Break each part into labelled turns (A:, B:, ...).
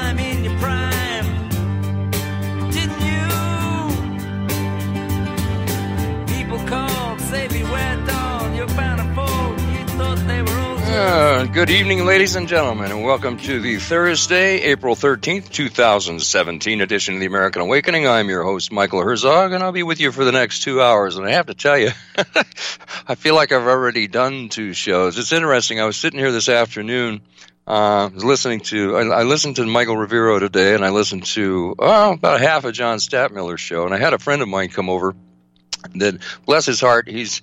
A: time in your prime, didn't you? People called, say beware dog, you're bound to fold. You thought they were old.
B: Good evening, ladies and gentlemen, and welcome to the Thursday, April 13th, 2017 edition of the American Awakening. I'm your host, Michael Herzog, and I'll be with you for the next 2 hours. And I have to tell you, I feel like I've already done 2 shows. It's interesting. I was sitting here this afternoon, I listened to Michael Rivero today, and I listened to about half of John Stadtmiller's show. And I had a friend of mine come over that, bless his heart, he's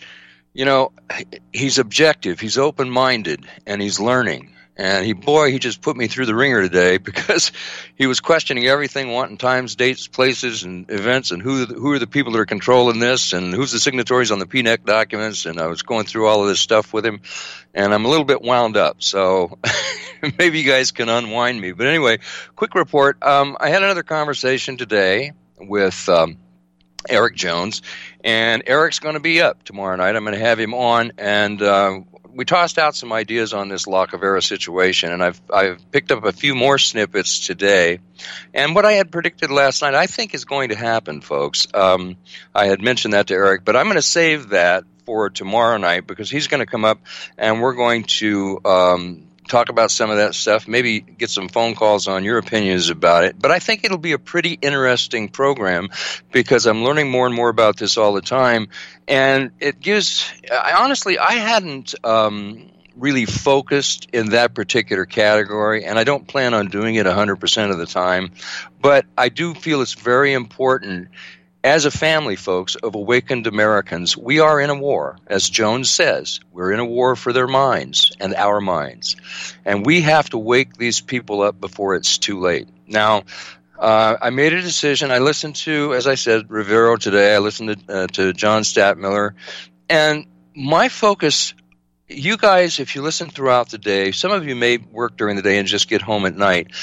B: objective, he's open-minded, and he's learning. And he just put me through the ringer today because he was questioning everything, wanting times, dates, places, and events, and who are the people that are controlling this, and who's the signatories on the PNEC documents. And I was going through all of this stuff with him, and I'm a little bit wound up. So maybe you guys can unwind me. But anyway, quick report. I had another conversation today with Eric Jones, and Eric's going to be up tomorrow night. I'm going to have him on, and we tossed out some ideas on this Lacovera situation, and I've picked up a few more snippets today. And what I had predicted last night, I think, is going to happen, folks. I had mentioned that to Eric, but I'm going to save that for tomorrow night because he's going to come up, and we're going to talk about some of that stuff, maybe get some phone calls on your opinions about it. But I think it'll be a pretty interesting program because I'm learning more and more about this all the time. And it gives, honestly, I hadn't really focused in that particular category, and I don't plan on doing it 100% of the time. But I do feel it's very important. As a family, folks, of awakened Americans, we are in a war. As Jones says, we're in a war for their minds and our minds. And we have to wake these people up before it's too late. Now, I made a decision. I listened to, as I said, Rivero today. I listened to John Stadtmiller. And my focus, you guys, if you listen throughout the day, some of you may work during the day and just get home at night.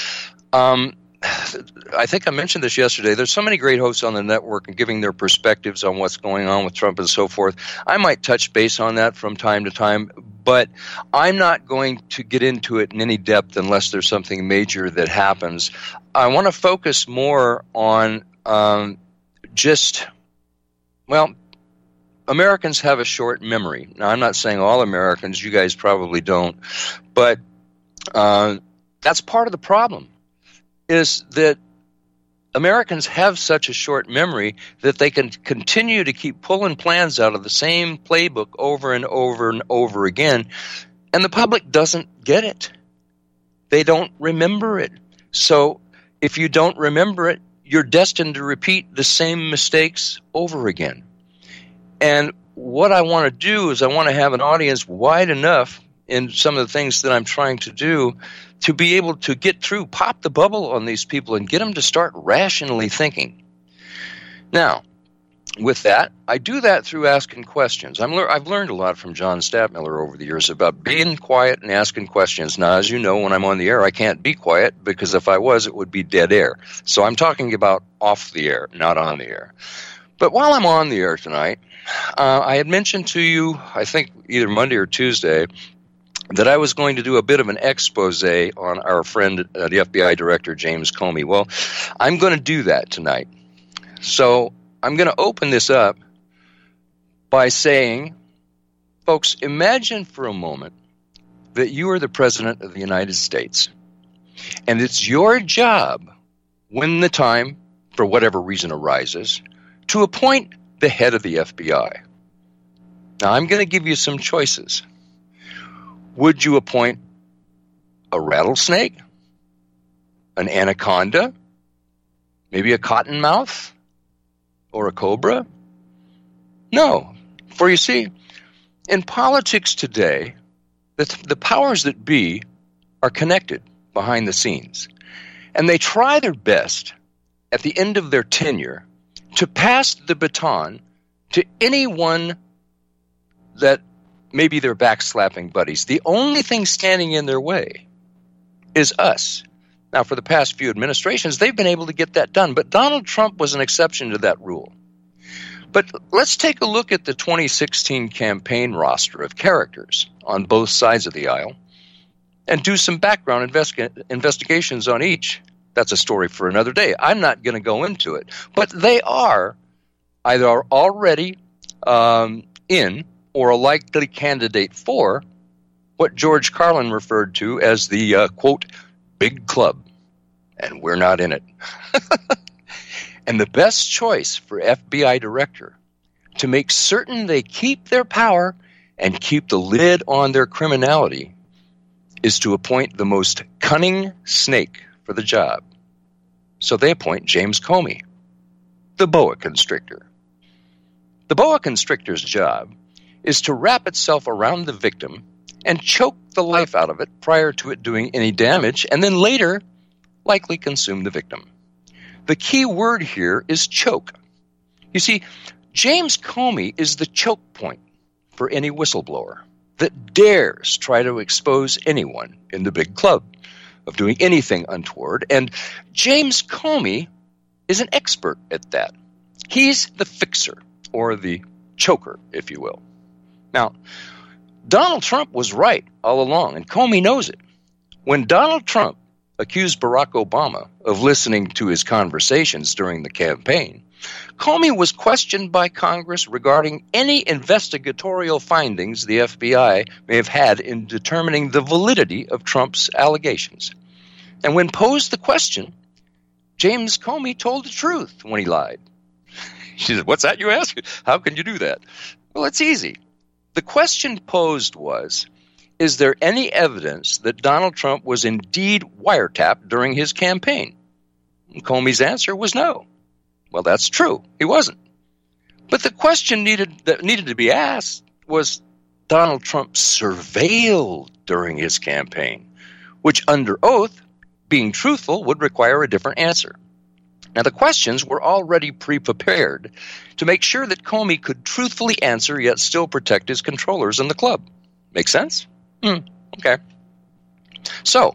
B: I think I mentioned this yesterday. There's so many great hosts on the network and giving their perspectives on what's going on with Trump and so forth. I might touch base on that from time to time, but I'm not going to get into it in any depth unless there's something major that happens. I want to focus more on Americans have a short memory. Now, I'm not saying all Americans. You guys probably don't. But that's part of the problem. Is that Americans have such a short memory that they can continue to keep pulling plans out of the same playbook over and over and over again, and the public doesn't get it. They don't remember it. So if you don't remember it, you're destined to repeat the same mistakes over again. And what I want to do is I want to have an audience wide enough in some of the things that I'm trying to do to be able to get through, pop the bubble on these people and get them to start rationally thinking. Now, with that, I do that through asking questions. I've learned a lot from John Stadtmiller over the years about being quiet and asking questions. Now, as you know, when I'm on the air, I can't be quiet because if I was, it would be dead air. So I'm talking about off the air, not on the air. But while I'm on the air tonight, I had mentioned to you, I think either Monday or Tuesday, that I was going to do a bit of an expose on our friend, the FBI Director, James Comey. Well, I'm going to do that tonight. So I'm going to open this up by saying, folks, imagine for a moment that you are the President of the United States, and it's your job, when the time, for whatever reason arises, to appoint the head of the FBI. Now, I'm going to give you some choices. Would you appoint a rattlesnake, an anaconda, maybe a cottonmouth, or a cobra? No. For you see, in politics today, the powers that be are connected behind the scenes. And they try their best at the end of their tenure to pass the baton to anyone that maybe they're backslapping buddies. The only thing standing in their way is us. Now, for the past few administrations, they've been able to get that done, but Donald Trump was an exception to that rule. But let's take a look at the 2016 campaign roster of characters on both sides of the aisle and do some background investigations on each That's a story for another day. I'm not going to go into it. But they are either already in or a likely candidate for what George Carlin referred to as the, quote, big club. And we're not in it. And the best choice for FBI director to make certain they keep their power and keep the lid on their criminality is to appoint the most cunning snake for the job. So they appoint James Comey, the boa constrictor. The boa constrictor's job is to wrap itself around the victim and choke the life out of it prior to it doing any damage, and then later likely consume the victim. The key word here is choke. You see, James Comey is the choke point for any whistleblower that dares try to expose anyone in the big club of doing anything untoward, and James Comey is an expert at that. He's the fixer, or the choker, if you will. Now, Donald Trump was right all along, and Comey knows it. When Donald Trump accused Barack Obama of listening to his conversations during the campaign, Comey was questioned by Congress regarding any investigatorial findings the FBI may have had in determining the validity of Trump's allegations. And when posed the question, James Comey told the truth when he lied. She said, "What's that you ask? How can you do that?" Well, it's easy. The question posed was, is there any evidence that Donald Trump was indeed wiretapped during his campaign? And Comey's answer was no. Well, that's true. He wasn't. But the question that needed to be asked was Donald Trump surveilled during his campaign, which under oath, being truthful, would require a different answer. Now, the questions were already pre-prepared to make sure that Comey could truthfully answer yet still protect his controllers in the club. Make sense? Okay. So,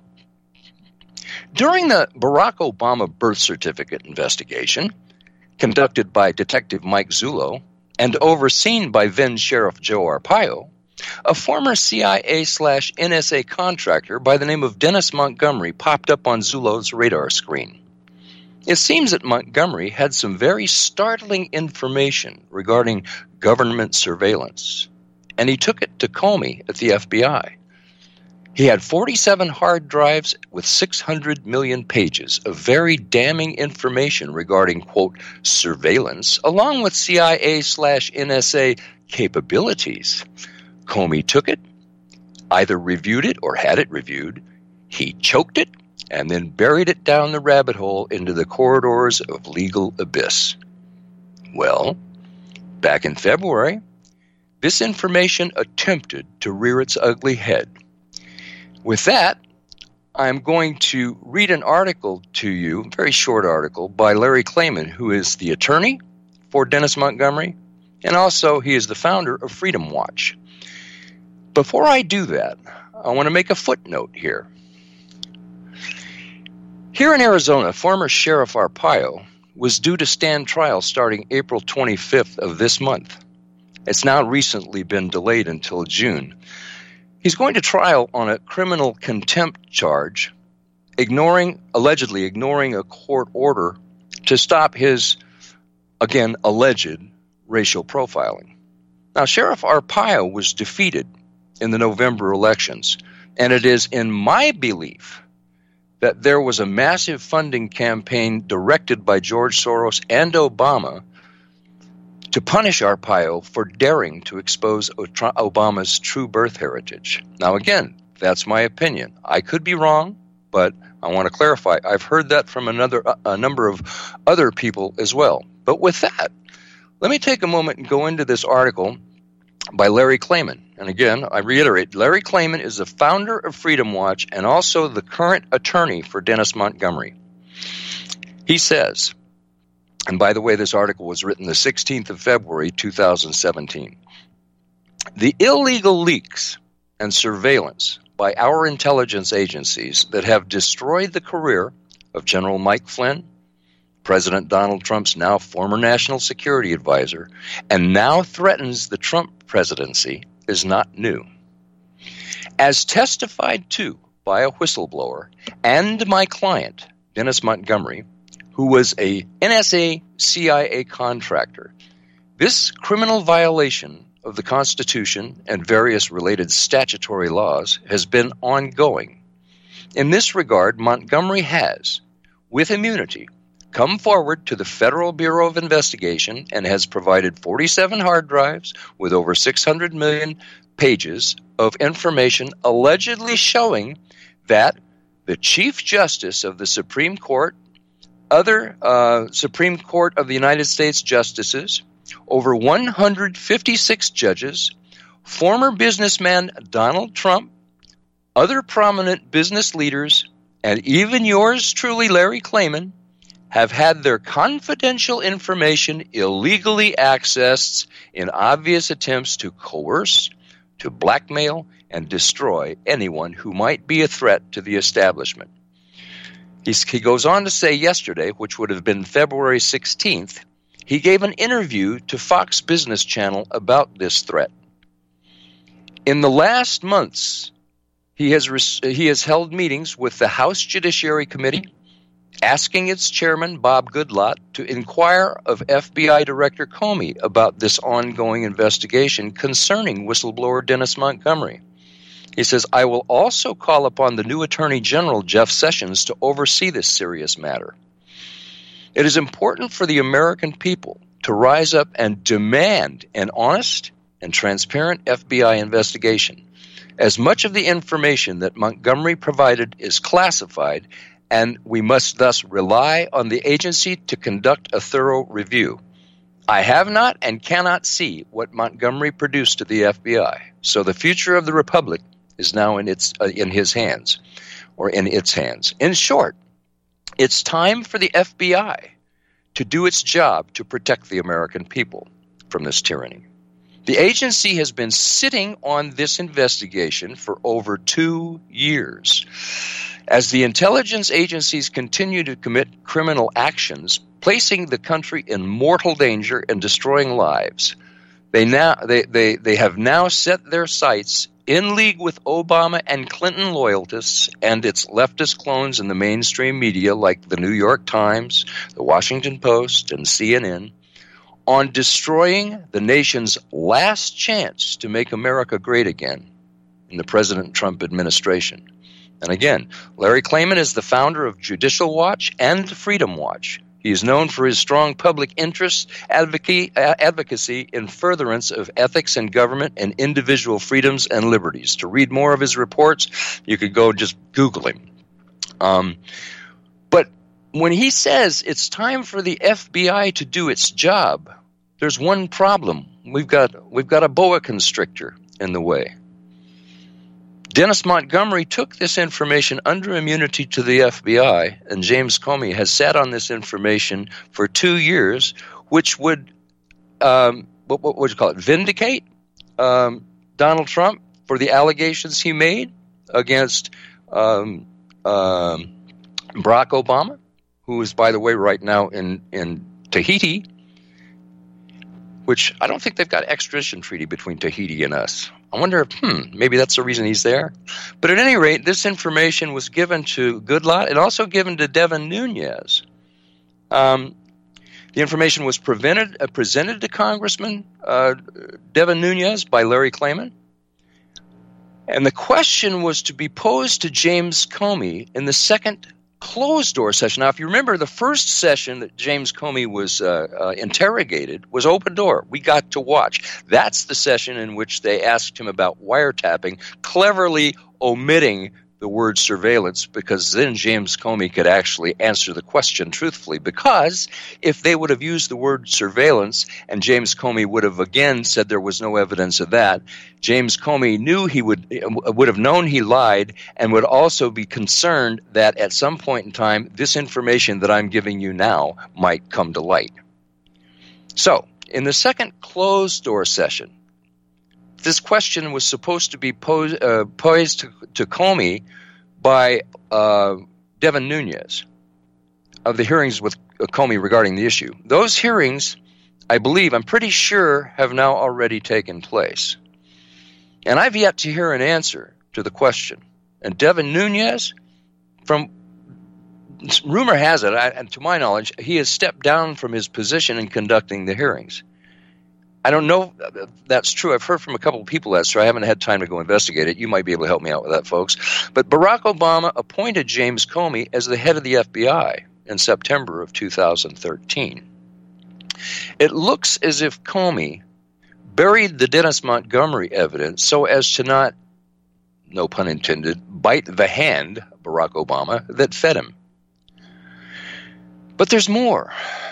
B: during the Barack Obama birth certificate investigation, conducted by Detective Mike Zullo and overseen by then Sheriff Joe Arpaio, a former CIA/NSA contractor by the name of Dennis Montgomery popped up on Zullo's radar screen. It seems that Montgomery had some very startling information regarding government surveillance, and he took it to Comey at the FBI. He had 47 hard drives with 600 million pages of very damning information regarding, quote, surveillance, along with CIA/NSA capabilities. Comey took it, either reviewed it or had it reviewed. He choked it, and then buried it down the rabbit hole into the corridors of legal abyss. Well, back in February, this information attempted to rear its ugly head. With that, I'm going to read an article to you, a very short article, by Larry Klayman, who is the attorney for Dennis Montgomery, and also he is the founder of Freedom Watch. Before I do that, I want to make a footnote here. Here in Arizona, former Sheriff Arpaio was due to stand trial starting April 25th of this month. It's now recently been delayed until June. He's going to trial on a criminal contempt charge, allegedly ignoring a court order to stop his, again, alleged racial profiling. Now, Sheriff Arpaio was defeated in the November elections, and it is in my belief that there was a massive funding campaign directed by George Soros and Obama to punish Arpaio for daring to expose Obama's true birth heritage. Now, again, that's my opinion. I could be wrong, but I want to clarify. I've heard that from a number of other people as well. But with that, let me take a moment and go into this article by Larry Klayman. And again, I reiterate, Larry Klayman is the founder of Freedom Watch and also the current attorney for Dennis Montgomery. He says, and by the way, this article was written the 16th of February, 2017. The illegal leaks and surveillance by our intelligence agencies that have destroyed the career of General Mike Flynn, President Donald Trump's now former national security advisor, and now threatens the Trump presidency is not new. As testified to by a whistleblower and my client, Dennis Montgomery, who was a NSA CIA contractor. This criminal violation of the Constitution and various related statutory laws has been ongoing. In this regard, Montgomery has, with immunity, come forward to the Federal Bureau of Investigation and has provided 47 hard drives with over 600 million pages of information allegedly showing that the Chief Justice of the Supreme Court, other Supreme Court of the United States justices, over 156 judges, former businessman Donald Trump, other prominent business leaders, and even yours truly, Larry Klayman, have had their confidential information illegally accessed in obvious attempts to coerce, to blackmail, and destroy anyone who might be a threat to the establishment. He goes on to say yesterday, which would have been February 16th, he gave an interview to Fox Business Channel about this threat. In the last months, he has held meetings with the House Judiciary Committee, asking its chairman, Bob Goodlatte, to inquire of FBI Director Comey about this ongoing investigation concerning whistleblower Dennis Montgomery. He says, I will also call upon the new Attorney General, Jeff Sessions, to oversee this serious matter. It is important for the American people to rise up and demand an honest and transparent FBI investigation. As much of the information that Montgomery provided is classified, and we must thus rely on the agency to conduct a thorough review. I have not and cannot see what Montgomery produced to the FBI, so the future of the Republic is now in his hands, or in its hands. In short, it's time for the FBI to do its job to protect the American people from this tyranny. The agency has been sitting on this investigation for over 2 years. As the intelligence agencies continue to commit criminal actions, placing the country in mortal danger and destroying lives, they have now set their sights in league with Obama and Clinton loyalists and its leftist clones in the mainstream media like the New York Times, the Washington Post, and CNN, on destroying the nation's last chance to make America great again in the President Trump administration. And again, Larry Klayman is the founder of Judicial Watch and Freedom Watch. He is known for his strong public interest advocacy in furtherance of ethics in government and individual freedoms and liberties. To read more of his reports, you could go just Google him. But when he says it's time for the FBI to do its job, there's one problem. We've got a boa constrictor in the way. Dennis Montgomery took this information under immunity to the FBI, and James Comey has sat on this information for 2 years, which would, vindicate Donald Trump for the allegations he made against Barack Obama, who is, by the way, right now in Tahiti, which I don't think they've got extradition treaty between Tahiti and us. I wonder if, maybe that's the reason he's there. But at any rate, this information was given to Goodlatte and also given to Devin Nunes. The information was presented to Congressman Devin Nunes by Larry Klayman. And the question was to be posed to James Comey in the second closed-door session. Now, if you remember, the first session that James Comey was interrogated was open door. We got to watch. That's the session in which they asked him about wiretapping, cleverly omitting the word surveillance, because then James Comey could actually answer the question truthfully. Because if they would have used the word surveillance and James Comey would have again said there was no evidence of that, James Comey knew he would have known he lied and would also be concerned that at some point in time this information that I'm giving you now might come to light. So, in the second closed-door session, this question was supposed to be posed to Comey by Devin Nunes of the hearings with Comey regarding the issue. Those hearings, I'm pretty sure, have now already taken place. And I've yet to hear an answer to the question. And Devin Nunes, from rumor has it, and to my knowledge, he has stepped down from his position in conducting the hearings. I don't know if that's true. I've heard from a couple of people that's true. I haven't had time to go investigate it. You might be able to help me out with that, folks. But Barack Obama appointed James Comey as the head of the FBI in September of 2013. It looks as if Comey buried the Dennis Montgomery evidence so as to not, no pun intended, bite the hand, Barack Obama, that fed him. But there's more.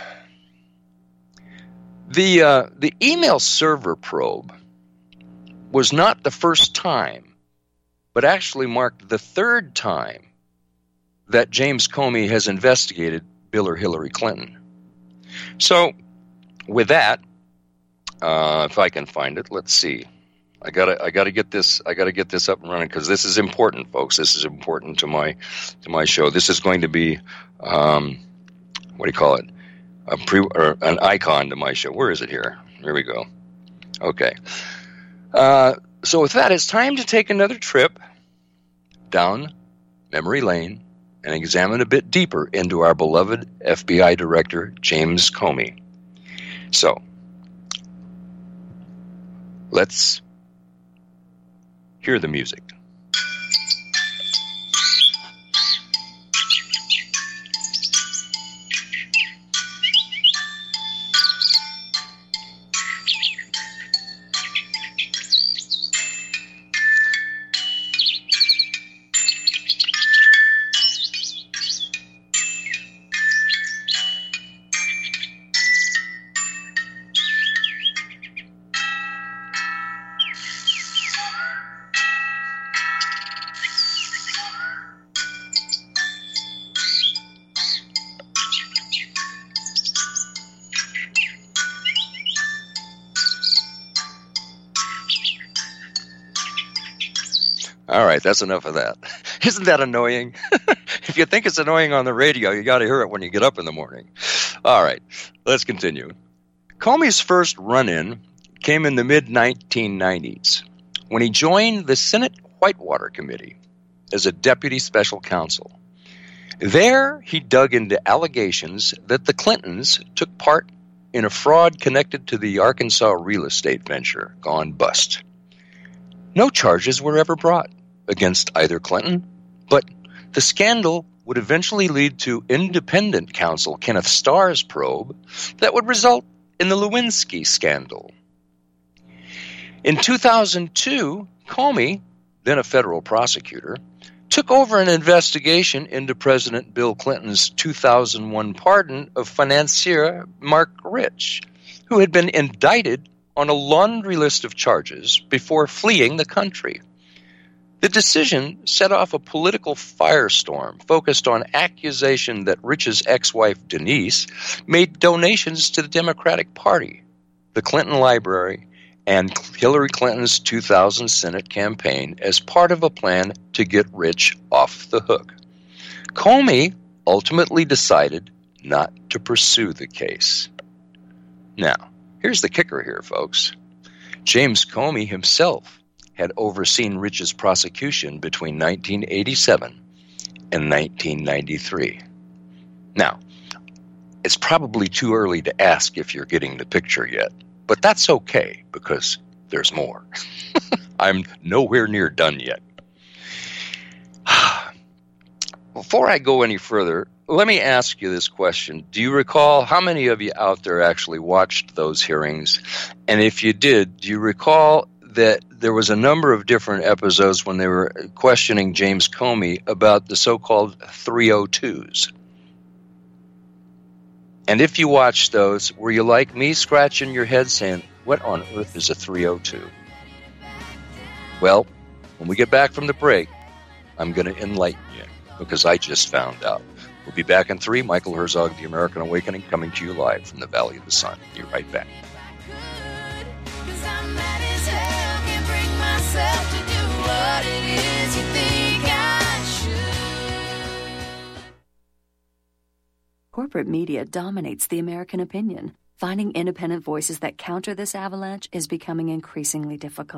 B: The email server probe was not the first time, but actually marked the third time that James Comey has investigated Bill or Hillary Clinton. So, with that, if I can find it, let's see. I gotta get this up and running because this is important, folks. This is important to my show. This is going to be what do you call it? An icon to my show. Where is it here? Here we go. Okay. So with that, it's time to take another trip down memory lane and examine a bit deeper into our beloved FBI Director, James Comey. So, let's hear the music. All right, that's enough of that. Isn't that annoying? If you think it's annoying on the radio, you got to hear it when you get up in the morning. All right, let's continue. Comey's first run-in came in the mid-1990s when he joined the Senate Whitewater Committee as a deputy special counsel. There, he dug into allegations that the Clintons took part in a fraud connected to the Arkansas real estate venture gone bust. No charges were ever brought against either Clinton, but the scandal would eventually lead to independent counsel Kenneth Starr's probe that would result in the Lewinsky scandal. In 2002, Comey, then a federal prosecutor, took over an investigation into President Bill Clinton's 2001 pardon of financier Marc Rich, who had been indicted on a laundry list of charges before fleeing the country. The decision set off a political firestorm focused on accusation that Rich's ex-wife Denise made donations to the Democratic Party, the Clinton Library, and Hillary Clinton's 2000 Senate campaign as part of a plan to get Rich off the hook. Comey ultimately decided not to pursue the case. Now, here's the kicker here, folks. James Comey himself had overseen Rich's prosecution between 1987 and 1993. Now, it's probably too early to ask if you're getting the picture yet, but that's okay because there's more. I'm nowhere near done yet. Before I go any further, let me ask you this question. Do you recall how many of you out there actually watched those hearings? And if you did, do you recall that there was a number of different episodes when they were questioning James Comey about the so-called 302s? And if you watched those, were you like me scratching your head saying, what on earth is a 302? Well, when we get back from the break, I'm going to enlighten you because I just found out. We'll be back in 3. Michael Herzog, The American Awakening, coming to you live from the Valley of the Sun. Be right back.
C: Corporate media dominates the American opinion. Finding independent voices that counter this avalanche is becoming increasingly difficult.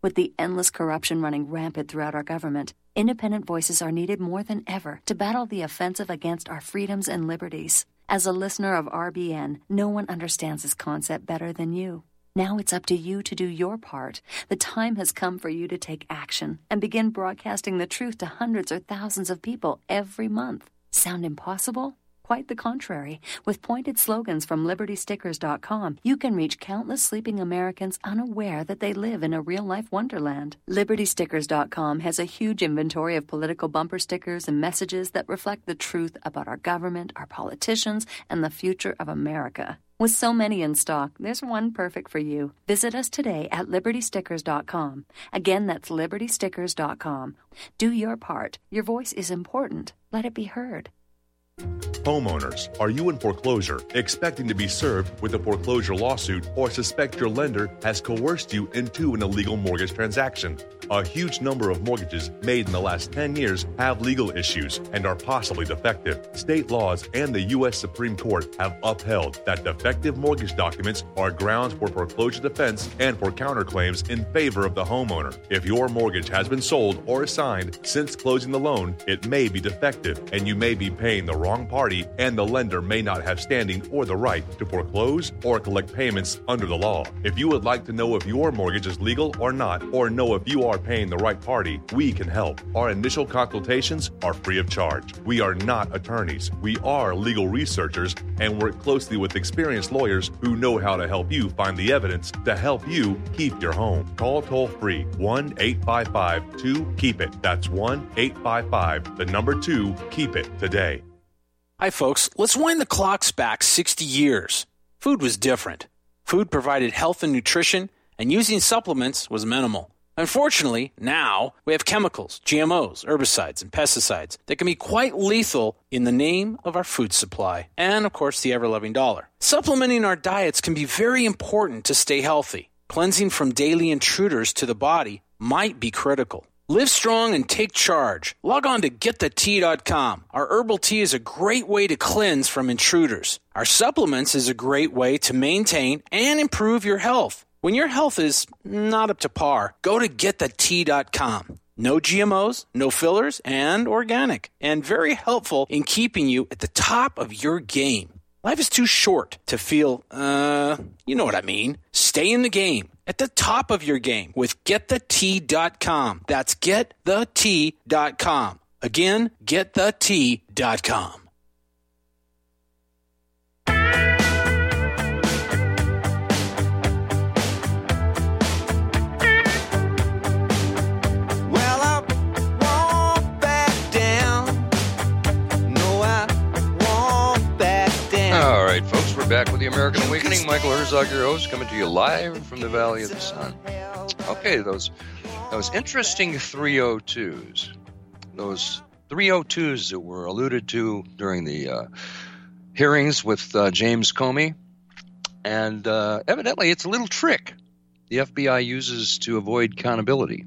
C: With the endless corruption running rampant throughout our government, independent voices are needed more than ever to battle the offensive against our freedoms and liberties. As a listener of RBN, no one understands this concept better than you. Now it's up to you to do your part. The time has come for you to take action and begin broadcasting the truth to hundreds or thousands of people every month. Sound impossible? Quite the contrary. With pointed slogans from LibertyStickers.com, you can reach countless sleeping Americans unaware that they live in a real-life wonderland. LibertyStickers.com has a huge inventory of political bumper stickers and messages that reflect the truth about our government, our politicians, and the future of America. With so many in stock, there's one perfect for you. Visit us today at LibertyStickers.com. Again, that's LibertyStickers.com. Do your part. Your voice is important. Let it be heard.
D: Homeowners, are you in foreclosure, expecting to be served with a foreclosure lawsuit, or suspect your lender has coerced you into an illegal mortgage transaction? A huge number of mortgages made in the last 10 years have legal issues and are possibly defective. State laws and the U.S. Supreme Court have upheld that defective mortgage documents are grounds for foreclosure defense and for counterclaims in favor of the homeowner. If your mortgage has been sold or assigned since closing the loan, it may be defective and you may be paying the wrong party, and the lender may not have standing or the right to foreclose or collect payments under the law. If you would like to know if your mortgage is legal or not, or know if you are paying the right party, we can help. Our initial consultations are free of charge. We are not attorneys. We are legal researchers and work closely with experienced lawyers who know how to help you find the evidence to help you keep your home. Call toll-free 1-855-2-KEEP-IT. That's 1-855-2-KEEP-IT today.
E: Hi, folks. Let's wind the clocks back 60 years. Food was different. Food provided health and nutrition, and using supplements was minimal. Unfortunately, now we have chemicals, GMOs, herbicides, and pesticides that can be quite lethal in the name of our food supply and, of course, the ever-loving dollar. Supplementing our diets can be very important to stay healthy. Cleansing from daily intruders to the body might be critical. Live strong and take charge. Log on to GetTheT.com. Our herbal tea is a great way to cleanse from intruders. Our supplements is a great way to maintain and improve your health. When your health is not up to par, go to GetTheT.com. No GMOs, no fillers, and organic. And very helpful in keeping you at the top of your game. Life is too short to feel, you know what I mean. Stay in the game. At the top of your game with GetTheT.com. That's GetTheT.com. Again, GetTheT.com.
B: All right, folks, we're back with the American Awakening. Michael Herzog, your host, coming to you live from the Valley of the Sun. Okay, those interesting 302s, those 302s that were alluded to during the hearings with James Comey, and evidently it's a little trick the FBI uses to avoid accountability.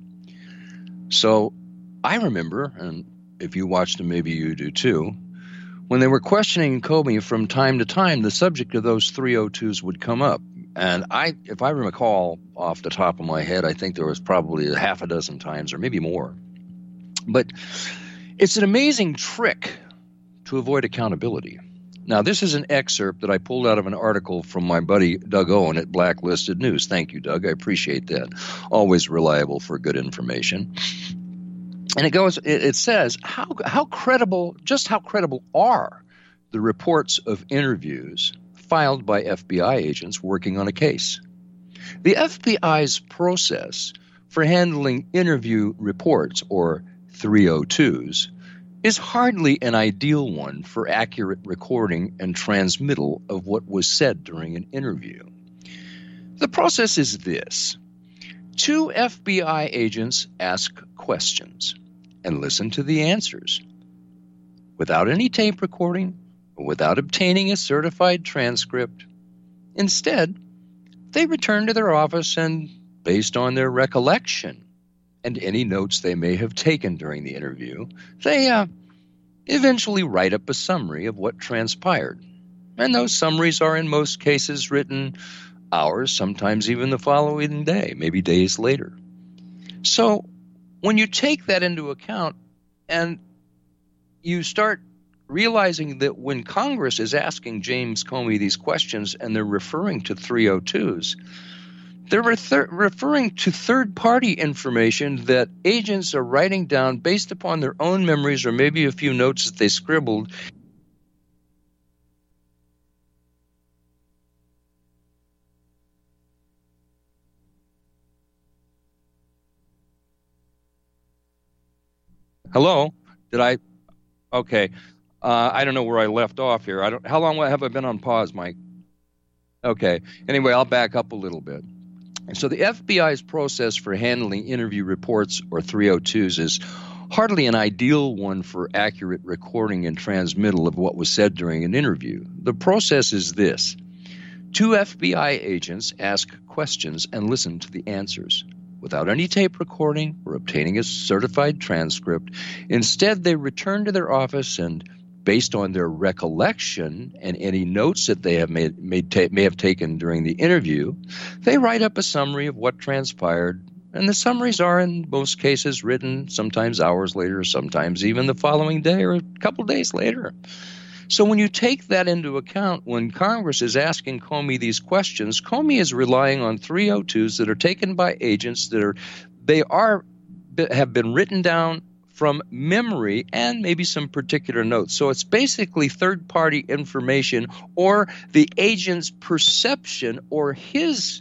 B: So I remember, and if you watched them, maybe you do too, when they were questioning Comey from time to time, the subject of those 302s would come up. And if I recall off the top of my head, I think there was probably a half a dozen times or maybe more. But it's an amazing trick to avoid accountability. Now, this is an excerpt that I pulled out of an article from my buddy Doug Owen at Blacklisted News. Thank you, Doug. I appreciate that. Always reliable for good information. And it says, how credible are the reports of interviews filed by FBI agents working on a case? The FBI's process for handling interview reports, or 302s, is hardly an ideal one for accurate recording and transmittal of what was said during an interview. The process is this. 2 FBI agents ask questions and listen to the answers. Without any tape recording, or without obtaining a certified transcript. Instead, they return to their office and, based on their recollection and any notes they may have taken during the interview, they eventually write up a summary of what transpired. And those summaries are in most cases written hours, sometimes even the following day, maybe days later. So when you take that into account and you start realizing that when Congress is asking James Comey these questions and they're referring to 302s, they're referring to third-party information that agents are writing down based upon their own memories or maybe a few notes that they scribbled. Hello? Did I? Okay. I don't know where I left off here. How long have I been on pause, Mike? Okay. Anyway, I'll back up a little bit. So the FBI's process for handling interview reports or 302s is hardly an ideal one for accurate recording and transmittal of what was said during an interview. The process is this. 2 FBI agents ask questions and listen to the answers. Without any tape recording or obtaining a certified transcript, instead they return to their office and, based on their recollection and any notes that they have may have taken during the interview, they write up a summary of what transpired, and the summaries are in most cases written sometimes hours later, sometimes even the following day or a couple days later. So when you take that into account, when Congress is asking Comey these questions, Comey is relying on 302s that are taken by agents that have been written down from memory and maybe some particular notes. So it's basically third-party information or the agent's perception or his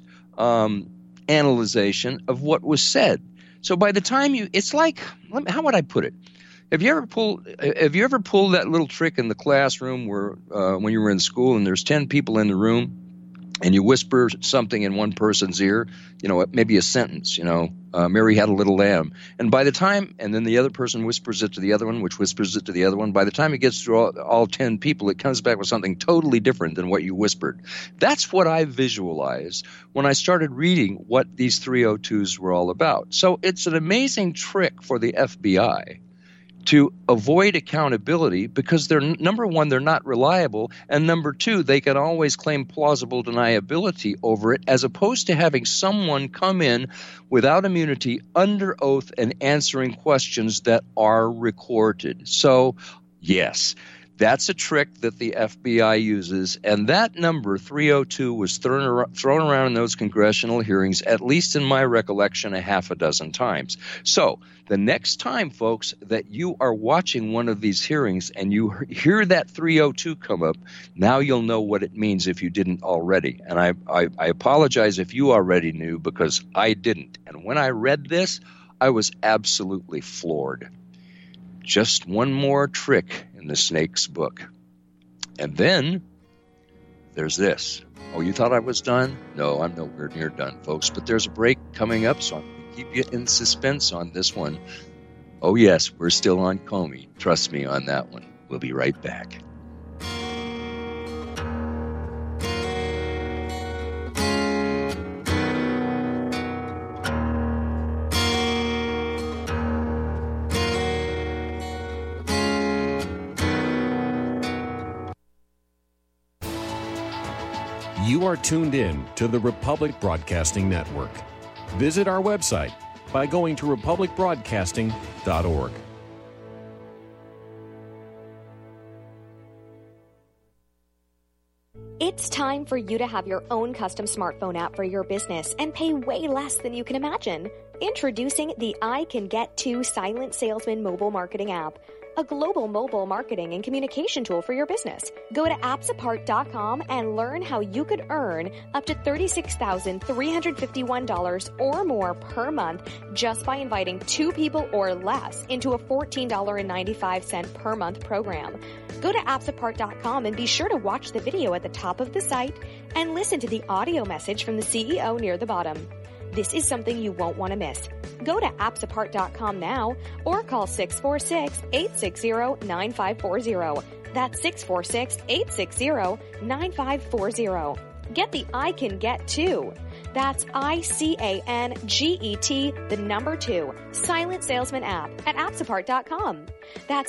B: analyzation of what was said. So by the time it's like, how would I put it? Have you ever pulled that little trick in the classroom where when you were in school and there's 10 people in the room and you whisper something in one person's ear, maybe a sentence, Mary had a little lamb. And by the time, and then the other person whispers it to the other one, which whispers it to the other one. By the time it gets through all 10 people, it comes back with something totally different than what you whispered. That's what I visualized when I started reading what these 302s were all about. So it's an amazing trick for the FBI to avoid accountability because number one, they're not reliable, and number two, they can always claim plausible deniability over it, as opposed to having someone come in without immunity, under oath, and answering questions that are recorded. So, yes, that's a trick that the FBI uses, and that number, 302, was thrown around in those congressional hearings, at least in my recollection, a half a dozen times. So the next time, folks, that you are watching one of these hearings and you hear that 302 come up, now you'll know what it means if you didn't already. And I apologize if you already knew, because I didn't. And when I read this, I was absolutely floored. Just one more trick in the snake's book. And then there's this. Oh, you thought I was done? No, I'm nowhere near done, folks. But there's a break coming up, so I'm going to keep you in suspense on this one. Oh, yes, we're still on Comey. Trust me on that one. We'll be right back.
F: You are tuned in to the Republic Broadcasting Network. Visit our website by going to republicbroadcasting.org.
G: It's time for you to have your own custom smartphone app for your business and pay way less than you can imagine. Introducing the I Can Get To Silent Salesman mobile marketing app, a global mobile marketing and communication tool for your business. Go to appsapart.com and learn how you could earn up to $36,351 or more per month just by inviting 2 people or less into a $14.95 per month program. Go to appsapart.com and be sure to watch the video at the top of the site and listen to the audio message from the CEO near the bottom. This is something you won't want to miss. Go to appsapart.com now or call 646-860-9540. That's 646-860-9540. Get the I Can Get To. That's ICANGET, the number 2, Silent Salesman app at appsapart.com. That's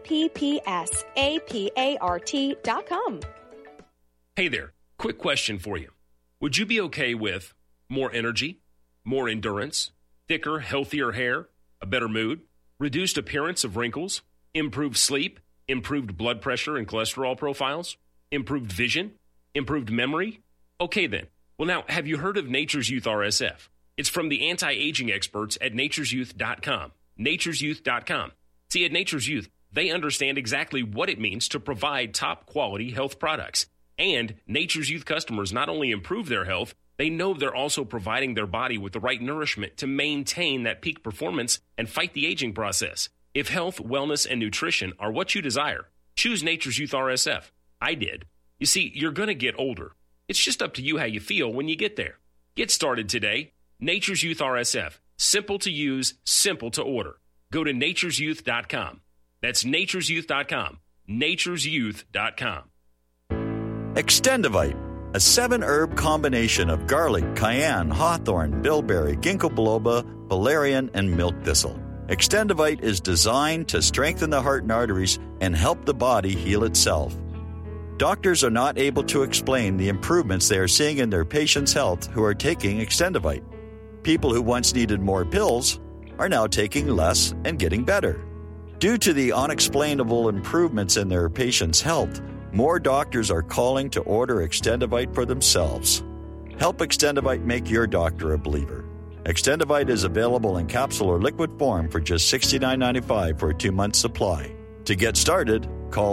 G: APPSAPART.com.
H: Hey there, quick question for you. Would you be okay with more energy, more endurance, thicker, healthier hair, a better mood, reduced appearance of wrinkles, improved sleep, improved blood pressure and cholesterol profiles, improved vision, improved memory? Okay then. Well now, have you heard of Nature's Youth RSF? It's from the anti-aging experts at nature'syouth.com. nature'syouth.com. See, at Nature's Youth, they understand exactly what it means to provide top-quality health products. And Nature's Youth customers not only improve their health, they know they're also providing their body with the right nourishment to maintain that peak performance and fight the aging process. If health, wellness, and nutrition are what you desire, choose Nature's Youth RSF. I did. You see, you're going to get older. It's just up to you how you feel when you get there. Get started today. Nature's Youth RSF. Simple to use, simple to order. Go to nature'syouth.com. That's nature'syouth.com. nature'syouth.com.
I: Extendivite, a 7-herb combination of garlic, cayenne, hawthorn, bilberry, ginkgo biloba, valerian, and milk thistle. Extendivite is designed to strengthen the heart and arteries and help the body heal itself. Doctors are not able to explain the improvements they are seeing in their patients' health who are taking Extendivite. People who once needed more pills are now taking less and getting better. Due to the unexplainable improvements in their patients' health, more doctors are calling to order Extendivite for themselves. Help Extendivite make your doctor a believer. Extendivite is available in capsule or liquid form for just $69.95 for a 2-month supply. To get started, call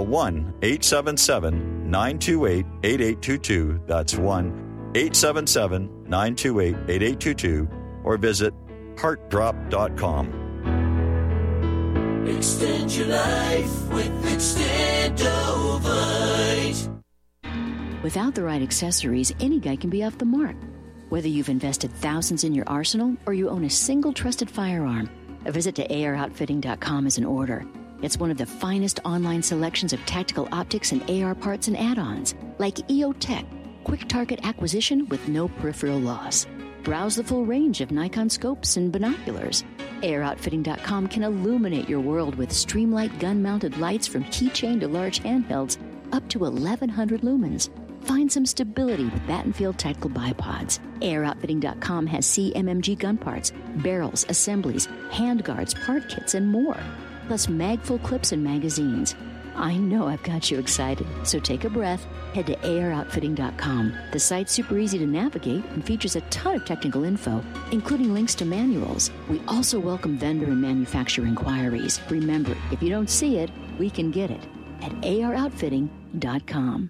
I: 1-877-928-8822. That's 1-877-928-8822. Or visit heartdrop.com.
J: Extend your life with Extendovite.
K: Without the right accessories, any guy can be off the mark. Whether you've invested thousands in your arsenal or you own a single trusted firearm, a visit to AROutfitting.com is in order. It's one of the finest online selections of tactical optics and AR parts and add-ons, like EOTech, quick target acquisition with no peripheral loss. Browse the full range of Nikon scopes and binoculars. AROutfitting.com can illuminate your world with Streamlight gun-mounted lights from keychain to large handhelds up to 1,100 lumens. Find some stability with Battenfield tactical bipods. AROutfitting.com has CMMG gun parts, barrels, assemblies, handguards, part kits, and more. Plus mag-full clips and magazines. I know I've got you excited, so take a breath. Head to AROutfitting.com. The site's super easy to navigate and features a ton of technical info, including links to manuals. We also welcome vendor and manufacturer inquiries. Remember, if you don't see it, we can get it at AROutfitting.com.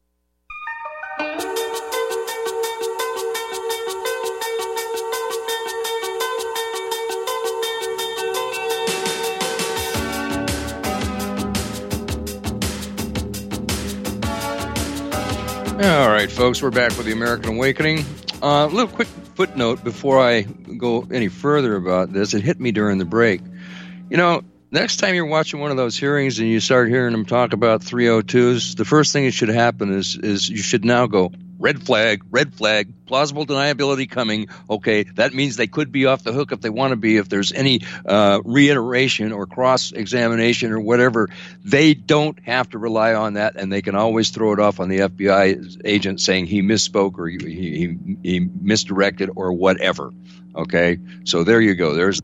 B: All right, folks, we're back with the American Awakening. A little quick footnote before I go any further about this. It hit me during the break. You know, next time you're watching one of those hearings and you start hearing them talk about 302s, the first thing that should happen is you should now go, red flag, plausible deniability coming. Okay, that means they could be off the hook if they want to be. If there's any reiteration or cross-examination or whatever, they don't have to rely on that, and they can always throw it off on the FBI agent saying he misspoke or he misdirected or whatever. Okay, so there you go. There's.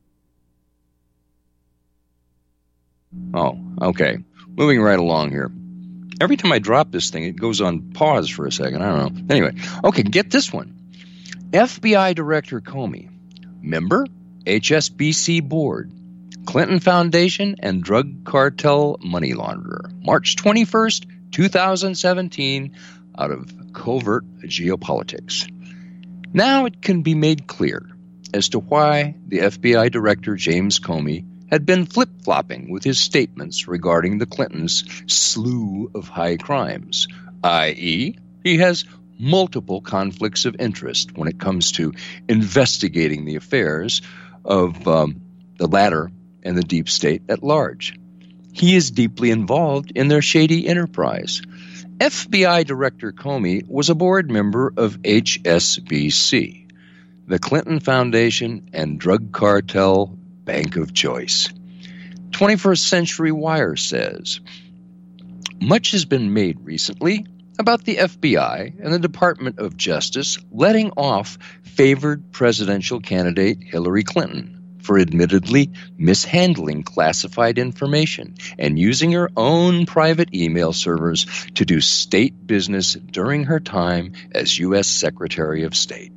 B: Oh, okay. Moving right along here. Every time I drop this thing, it goes on pause for a second. I don't know. Anyway, okay, get this one. FBI Director Comey, member, HSBC Board, Clinton Foundation, and drug cartel money launderer. March 21st, 2017, out of covert geopolitics. Now it can be made clear as to why the FBI Director James Comey had been flip-flopping with his statements regarding the Clintons' slew of high crimes, i.e., he has multiple conflicts of interest when it comes to investigating the affairs of the latter and the deep state at large. He is deeply involved in their shady enterprise. FBI Director Comey was a board member of HSBC, the Clinton Foundation and drug cartel bank of choice. 21st Century Wire says, much has been made recently about the FBI and the Department of Justice letting off favored presidential candidate Hillary Clinton for admittedly mishandling classified information and using her own private email servers to do state business during her time as U.S. Secretary of State.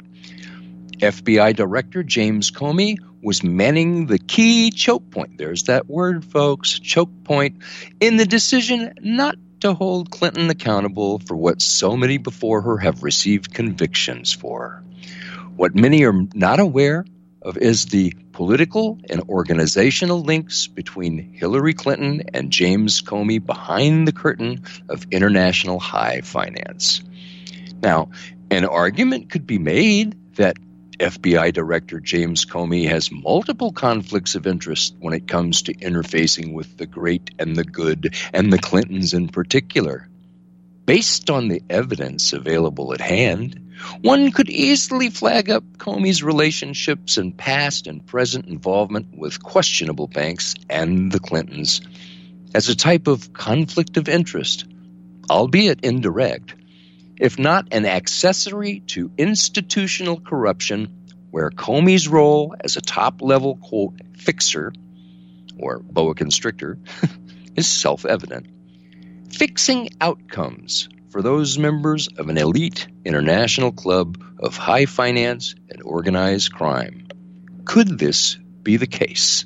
B: FBI Director James Comey was manning the key choke point. There's that word, folks, choke point, in the decision not to hold Clinton accountable for what so many before her have received convictions for. What many are not aware of is the political and organizational links between Hillary Clinton and James Comey behind the curtain of international high finance. Now, an argument could be made that FBI Director James Comey has multiple conflicts of interest when it comes to interfacing with the great and the good, and the Clintons in particular. Based on the evidence available at hand, one could easily flag up Comey's relationships and past and present involvement with questionable banks and the Clintons as a type of conflict of interest, albeit indirect, if not an accessory to institutional corruption, where Comey's role as a top-level, quote, fixer, or boa constrictor, is self-evident. Fixing outcomes for those members of an elite international club of high finance and organized crime. Could this be the case?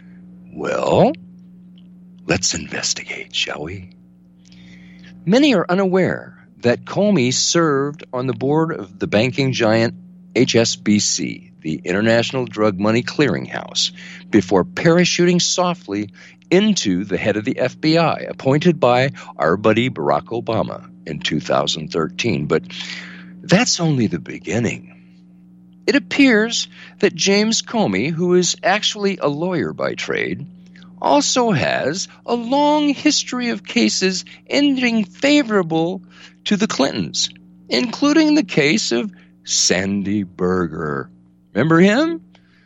B: Well, let's investigate, shall we? Many are unaware that Comey served on the board of the banking giant HSBC, the International Drug Money Clearinghouse, before parachuting softly into the head of the FBI, appointed by our buddy Barack Obama in 2013. But that's only the beginning. It appears that James Comey, who is actually a lawyer by trade, also has a long history of cases ending favorable to the Clintons, including the case of Sandy Berger. Remember him?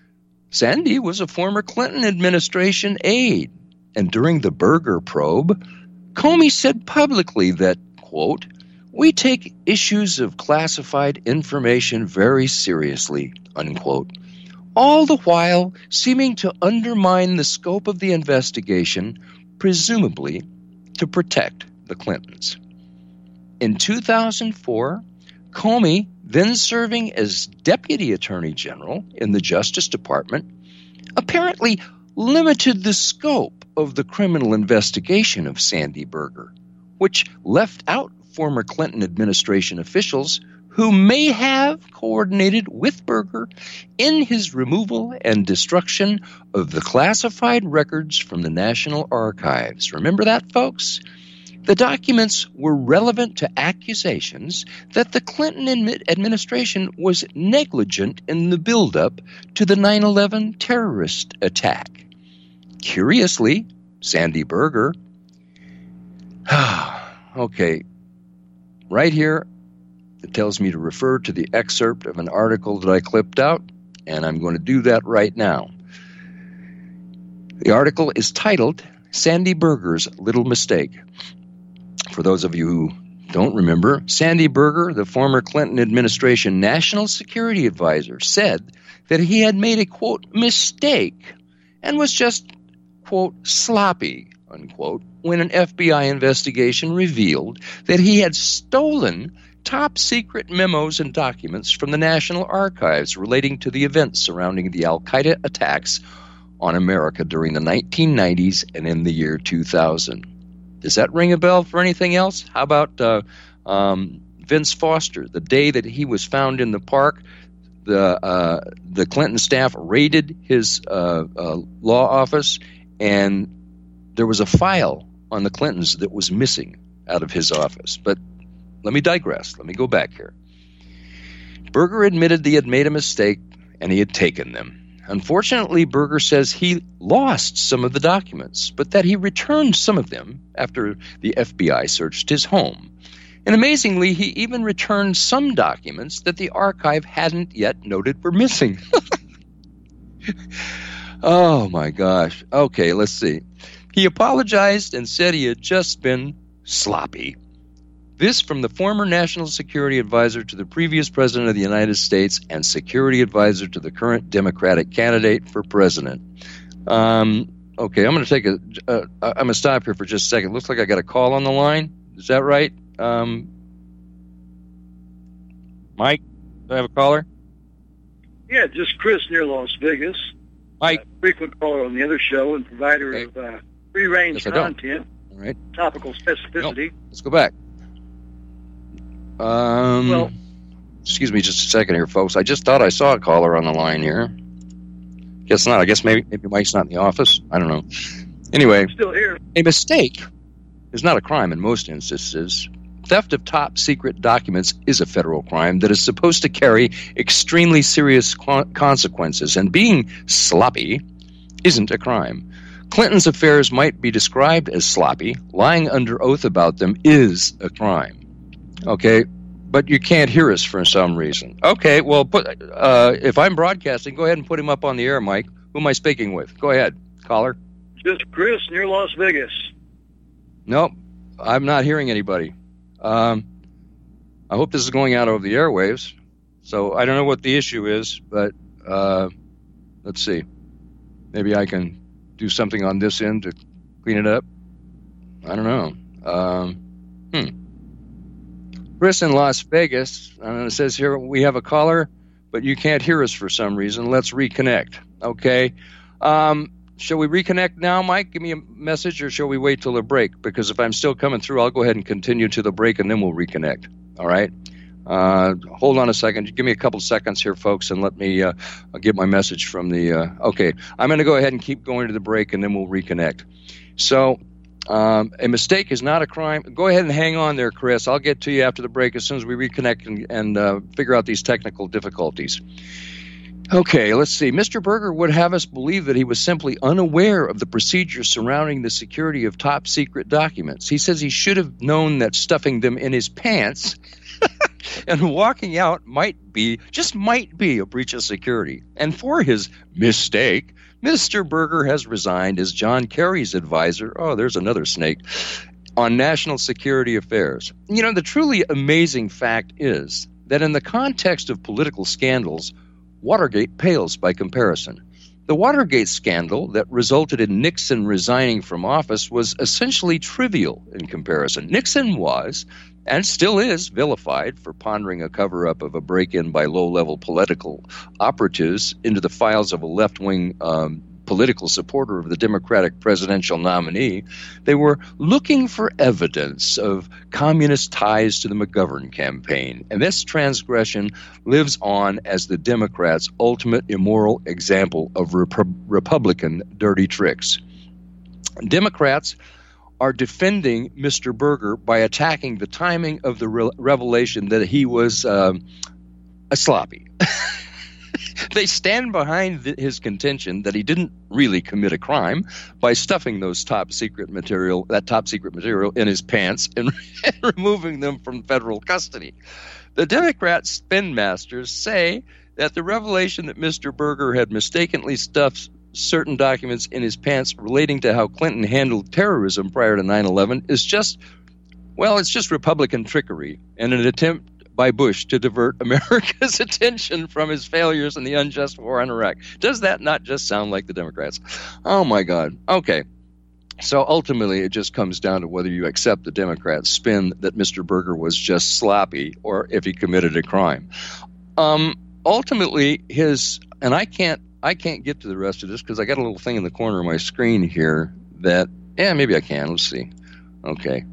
B: Sandy was a former Clinton administration aide, and during the Berger probe, Comey said publicly that, quote, "We take issues of classified information very seriously," unquote, all the while seeming to undermine the scope of the investigation, presumably to protect the Clintons. In 2004, Comey, then serving as Deputy Attorney General in the Justice Department, apparently limited the scope of the criminal investigation of Sandy Berger, which left out former Clinton administration officials who may have coordinated with Berger in his removal and destruction of the classified records from the National Archives. Remember that, folks? The documents were relevant to accusations that the Clinton administration was negligent in the buildup to the 9/11 terrorist attack. Curiously, Sandy Berger, okay, right here, it tells me to refer to the excerpt of an article that I clipped out, and I'm going to do that right now. The article is titled, Sandy Berger's Little Mistake. For those of you who don't remember, Sandy Berger, the former Clinton administration national security advisor, said that he had made a, quote, mistake and was just, quote, sloppy, unquote, when an FBI investigation revealed that he had stolen top-secret memos and documents from the National Archives relating to the events surrounding the al-Qaeda attacks on America during the 1990s and in the year 2000. Does that ring a bell for anything else? How about Vince Foster? The day that he was found in the park, the Clinton staff raided his law office, and there was a file on the Clintons that was missing out of his office. But let me digress. Let me go back here. Berger admitted that he had made a mistake and he had taken them. Unfortunately, Berger says he lost some of the documents, but that he returned some of them after the FBI searched his home. And amazingly, he even returned some documents that the archive hadn't yet noted were missing. Oh, my gosh. Okay, let's see. He apologized and said he had just been sloppy. This from the former National Security Advisor to the previous President of the United States and Security Advisor to the current Democratic candidate for president. Okay, I'm going to take I'm going to stop here for just a second. Looks like I got a call on the line. Is that right? Mike, do I have a caller?
L: Yeah, just Chris near Las Vegas.
B: Mike.
L: Frequent caller on the other show and provider of free-range content.
B: All right.
L: Topical specificity.
B: No, let's go back. Excuse me just a second here, folks. I just thought I saw a caller on the line here. Guess not. I guess maybe Mike's not in the office. I don't know. Anyway,
L: still here.
B: A mistake is not a crime in most instances. Theft of top secret documents is a federal crime that is supposed to carry extremely serious consequences, and being sloppy isn't a crime. Clinton's affairs might be described as sloppy. Lying under oath about them is a crime. Okay, but you can't hear us for some reason. Okay, well, if I'm broadcasting, go ahead and put him up on the air, Mike. Who am I speaking with? Go ahead, caller.
L: Just Chris near Las Vegas.
B: Nope, I'm not hearing anybody. I hope this is going out over the airwaves. So I don't know what the issue is, but let's see. Maybe I can do something on this end to clean it up. I don't know. Chris in Las Vegas, it says here we have a caller, but you can't hear us for some reason. Let's reconnect. Okay. Shall we reconnect now, Mike? Give me a message, or shall we wait till the break? Because if I'm still coming through, I'll go ahead and continue to the break, and then we'll reconnect. All right? Hold on a second. Give me a couple seconds here, folks, and let me I'll get my message from the okay. I'm going to go ahead and keep going to the break, and then we'll reconnect. So a mistake is not a crime. Go ahead and hang on there, Chris. I'll get to you after the break as soon as we reconnect and figure out these technical difficulties. Okay, let's see. Mr. Berger would have us believe that he was simply unaware of the procedures surrounding the security of top secret documents. He says he should have known that stuffing them in his pants and walking out might be a breach of security. And for his mistake, Mr. Berger has resigned as John Kerry's advisor. Oh, there's another snake. On national security affairs. You know, the truly amazing fact is that in the context of political scandals, Watergate pales by comparison. The Watergate scandal that resulted in Nixon resigning from office was essentially trivial in comparison. Nixon was, and still is, vilified for pondering a cover-up of a break-in by low-level political operatives into the files of a left-wing political supporter of the Democratic presidential nominee. They were looking for evidence of communist ties to the McGovern campaign, and this transgression lives on as the Democrats' ultimate immoral example of Republican dirty tricks. Democrats are defending Mr. Berger by attacking the timing of the revelation that he was a sloppy. They stand behind his contention that he didn't really commit a crime by stuffing those top secret material in his pants and removing them from federal custody. The Democrat spin masters say that the revelation that Mr. Berger had mistakenly stuffed certain documents in his pants relating to how Clinton handled terrorism prior to 9/11 is just Republican trickery and an attempt by Bush to divert America's attention from his failures in the unjust war in Iraq. Does that not just sound like the Democrats? Oh, my God. Okay. So ultimately, it just comes down to whether you accept the Democrats' spin that Mr. Berger was just sloppy or if he committed a crime. Ultimately, and I can't get to the rest of this because I got a little thing in the corner of my screen here that, maybe I can. Let's see. Okay.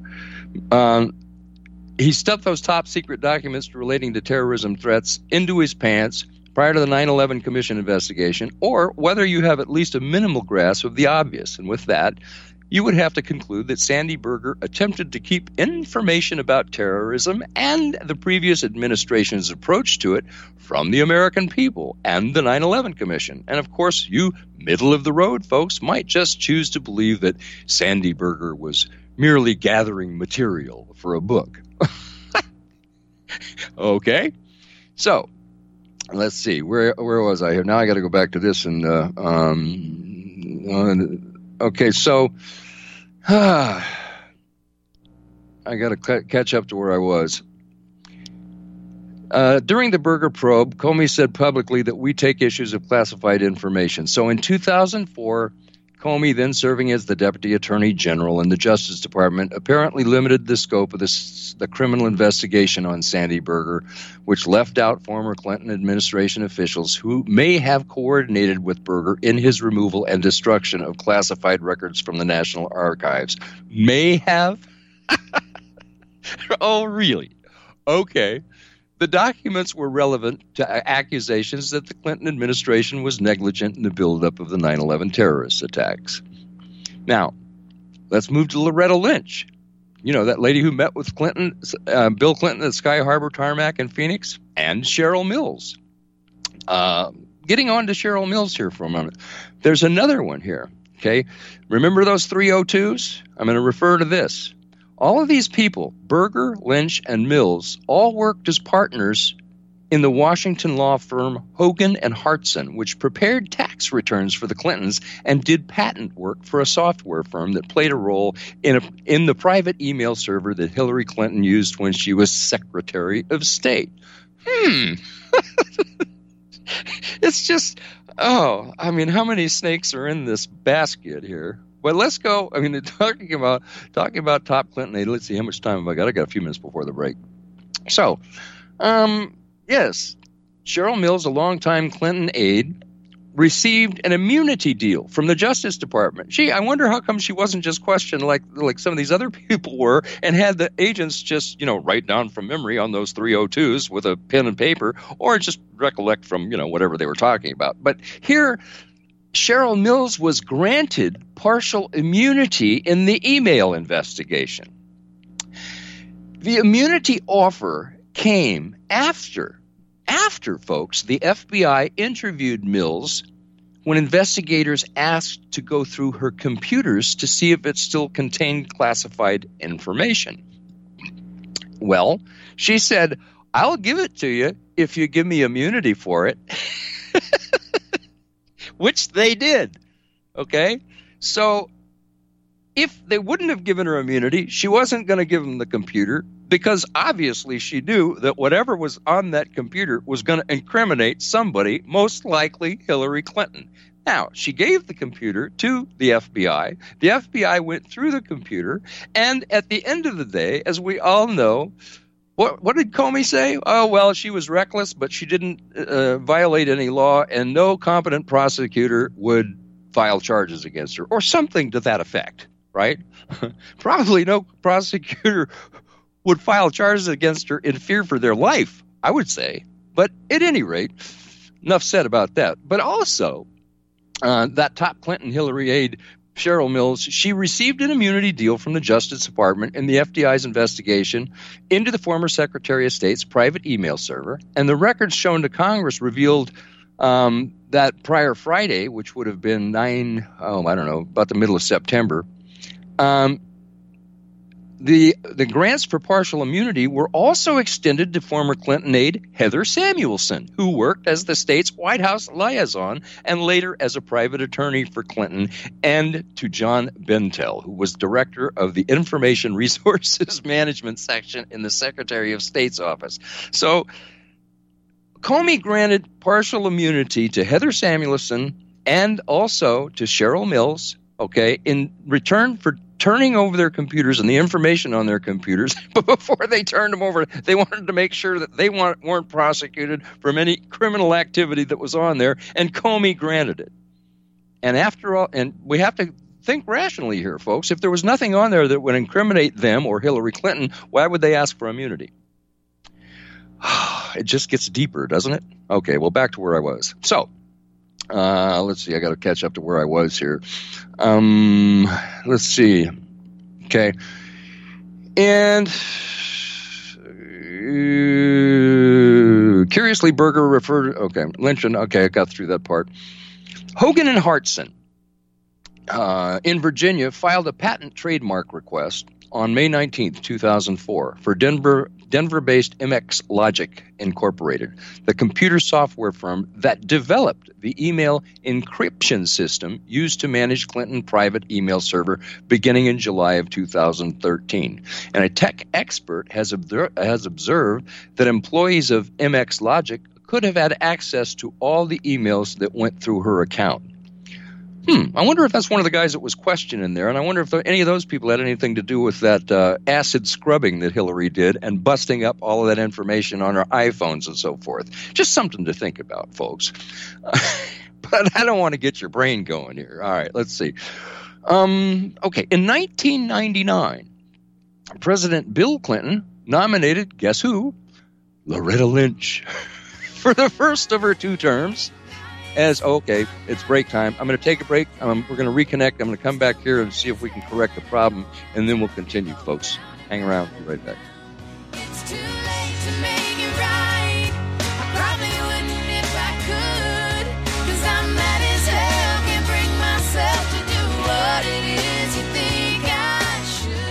B: He stuffed those top secret documents relating to terrorism threats into his pants prior to the 9/11 Commission investigation, or whether you have at least a minimal grasp of the obvious. And with that, you would have to conclude that Sandy Berger attempted to keep information about terrorism and the previous administration's approach to it from the American people and the 9/11 Commission. And of course, you middle-of-the-road folks might just choose to believe that Sandy Berger was merely gathering material for a book. Okay, so let's see. Where was I here? Now I got to go back to this and okay. So I got to catch up to where I was. During the Berger probe, Comey said publicly that we take issues of classified information. So in 2004, Comey, then serving as the Deputy Attorney General in the Justice Department, apparently limited the scope of the criminal investigation on Sandy Berger, which left out former Clinton administration officials who may have coordinated with Berger in his removal and destruction of classified records from the National Archives. May have? Oh, really? Okay. The documents were relevant to accusations that the Clinton administration was negligent in the buildup of the 9/11 terrorist attacks. Now, let's move to Loretta Lynch. You know, that lady who met with Bill Clinton at Sky Harbor Tarmac in Phoenix, and Cheryl Mills. Getting on to Cheryl Mills here for a moment. There's another one here, okay? Remember those 302s? I'm going to refer to this. All of these people, Berger, Lynch, and Mills, all worked as partners in the Washington law firm Hogan and Hartson, which prepared tax returns for the Clintons and did patent work for a software firm that played a role in the private email server that Hillary Clinton used when she was Secretary of State. It's just, how many snakes are in this basket here? Well, let's go. I mean, talking about top Clinton aide. Let's see, how much time have I got? I got a few minutes before the break. So, yes, Cheryl Mills, a longtime Clinton aide, received an immunity deal from the Justice Department. I wonder how come she wasn't just questioned like some of these other people were, and had the agents just, write down from memory on those 302s with a pen and paper, or just recollect from, whatever they were talking about. But here, Cheryl Mills was granted partial immunity in the email investigation. The immunity offer came after, folks, the FBI interviewed Mills when investigators asked to go through her computers to see if it still contained classified information. Well, she said, "I'll give it to you if you give me immunity for it." Which they did, okay? So if they wouldn't have given her immunity, she wasn't going to give them the computer, because obviously she knew that whatever was on that computer was going to incriminate somebody, most likely Hillary Clinton. Now, she gave the computer to the FBI. The FBI went through the computer, and at the end of the day, as we all know, what did Comey say? Oh, well, she was reckless, but she didn't violate any law, and no competent prosecutor would file charges against her, or something to that effect, right? Probably no prosecutor would file charges against her in fear for their life, I would say. But at any rate, enough said about that. But also, that top Clinton Hillary aide, Cheryl Mills, she received an immunity deal from the Justice Department in the FBI's investigation into the former Secretary of State's private email server. And the records shown to Congress revealed that prior Friday, which would have been about the middle of September, the grants for partial immunity were also extended to former Clinton aide Heather Samuelson, who worked as the state's White House liaison and later as a private attorney for Clinton, and to John Bentel, who was director of the Information Resources Management section in the Secretary of State's office. So Comey granted partial immunity to Heather Samuelson and also to Cheryl Mills, okay, in return for turning over their computers and the information on their computers. But before they turned them over, they wanted to make sure that they weren't prosecuted from any criminal activity that was on there, and Comey granted it. And after all, and we have to think rationally here, folks. If there was nothing on there that would incriminate them or Hillary Clinton, why would they ask for immunity? It just gets deeper, doesn't it? Okay, well, back to where I was. So, let's see. I got to catch up to where I was here. Let's see. Okay. And curiously, Berger referred. Okay, Lynch and okay, I got through that part. Hogan and Hartson in Virginia filed a patent trademark request on May 19th, 2004, for Denver-based MX Logic Incorporated, the computer software firm that developed the email encryption system used to manage Clinton private email server beginning in July of 2013. And a tech expert has observed that employees of MX Logic could have had access to all the emails that went through her account. I wonder if that's one of the guys that was questioned in there, and I wonder if any of those people had anything to do with that acid scrubbing that Hillary did and busting up all of that information on her iPhones and so forth. Just something to think about, folks. But I don't want to get your brain going here. All right, let's see. Okay, in 1999, President Bill Clinton nominated, guess who? Loretta Lynch for the first of her 2 terms. As, okay, it's break time. I'm going to take a break. We're going to reconnect. I'm going to come back here and see if we can correct the problem, and then we'll continue, folks. Hang around. Be right back.
J: It's too late to make it right. I probably wouldn't if I could, 'cause I'm mad as hell, can't bring myself to do what it is you think I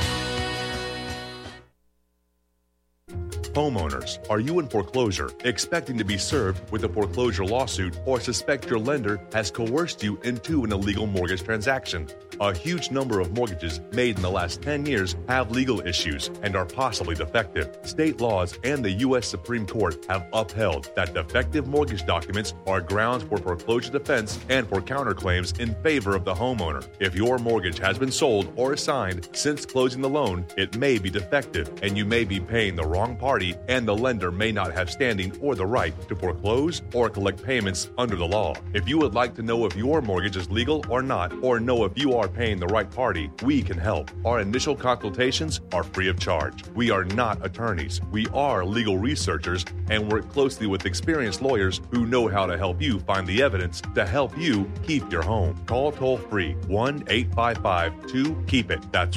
J: should.
D: Homeowners, are you in foreclosure, expecting to be served with a foreclosure lawsuit, or suspect your lender has coerced you into an illegal mortgage transaction? A huge number of mortgages made in the last 10 years have legal issues and are possibly defective. State laws and the U.S. Supreme Court have upheld that defective mortgage documents are grounds for foreclosure defense and for counterclaims in favor of the homeowner. If your mortgage has been sold or assigned since closing the loan, it may be defective and you may be paying the wrong party, and the lender may not have standing or the right to foreclose or collect payments under the law. If you would like to know if your mortgage is legal or not, or know if you are paying the right party, we can help. Our initial consultations are free of charge. We are not attorneys. We are legal researchers and work closely with experienced lawyers who know how to help you find the evidence to help you keep your home. Call toll-free 1-855-2-KEEP-IT. That's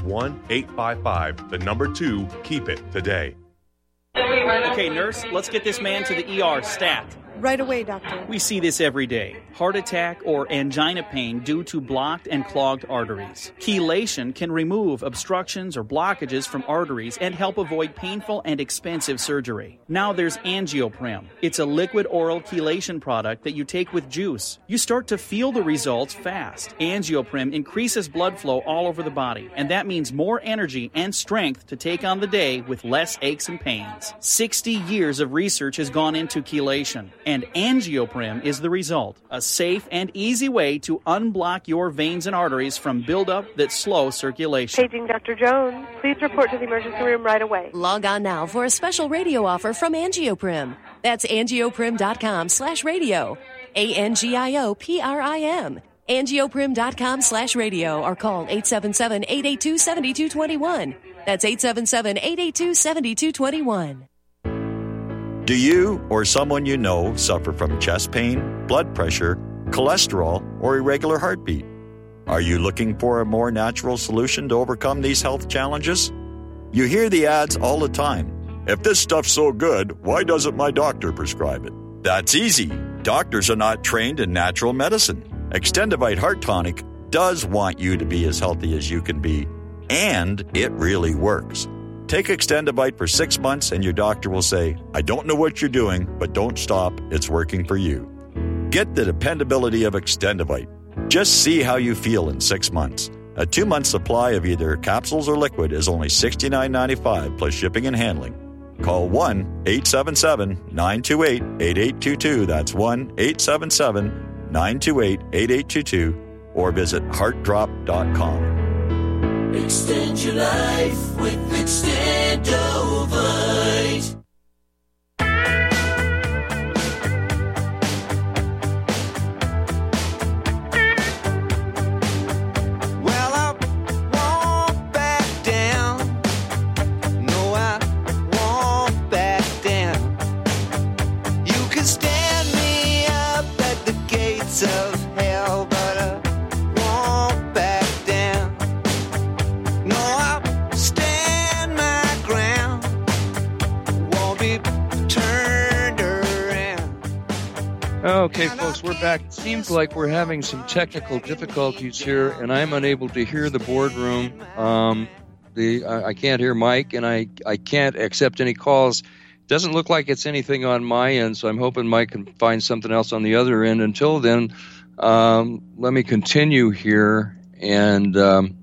D: 1-855-2-KEEP-IT today.
M: Okay, nurse, let's get this man to the ER stat.
N: Right away, doctor.
M: We see this every day. Heart attack or angina pain due to blocked and clogged arteries. Chelation can remove obstructions or blockages from arteries and help avoid painful and expensive surgery. Now there's Angioprim. It's a liquid oral chelation product that you take with juice. You start to feel the results fast. Angioprim increases blood flow all over the body, and that means more energy and strength to take on the day with less aches and pains. 60 years of research has gone into chelation, and Angioprim is the result. A safe and easy way to unblock your veins and arteries from buildup that slow circulation.
N: Paging Dr. Jones. Please report to the emergency room right away.
O: Log on now for a special radio offer from Angioprim. That's angioprim.com/radio. ANGIOPRIM. Angioprim.com/radio or call 877-882-7221. That's 877-882-7221.
I: Do you or someone you know suffer from chest pain, blood pressure, cholesterol, or irregular heartbeat? Are you looking for a more natural solution to overcome these health challenges? You hear the ads all the time. If this stuff's so good, why doesn't my doctor prescribe it? That's easy. Doctors are not trained in natural medicine. Extendivite Heart Tonic does want you to be as healthy as you can be, and it really works. Take Extendivite for 6 months and your doctor will say, I don't know what you're doing, but don't stop. It's working for you. Get the dependability of Extendivite. Just see how you feel in 6 months. A 2-month supply of either capsules or liquid is only $69.95 plus shipping and handling. Call 1-877-928-8822. That's 1-877-928-8822 or visit heartdrop.com.
J: Extend your life with Extendovite.
P: Well, I won't back down. No, I won't back down. You can stand me up at the gates of hell, but I won't back down. No, I'll stand my ground. Won't be turned around.
B: Okay, folks, we're back. It seems like we're having some technical difficulties here, and I'm unable to hear the boardroom. I can't hear Mike, and I can't accept any calls. Doesn't look like it's anything on my end, so I'm hoping Mike can find something else on the other end. Until then, let me continue here, and we'll